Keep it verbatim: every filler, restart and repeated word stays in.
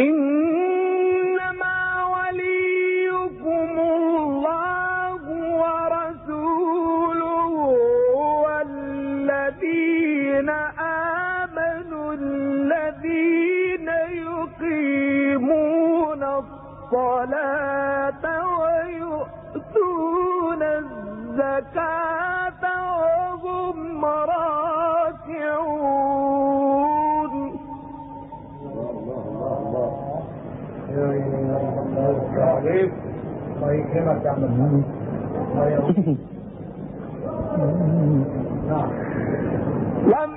إنما وليكم الله ورسوله والذين آمنوا الذين يقيمون الصلاة ويؤتون الزكاة وهم راكعون. وما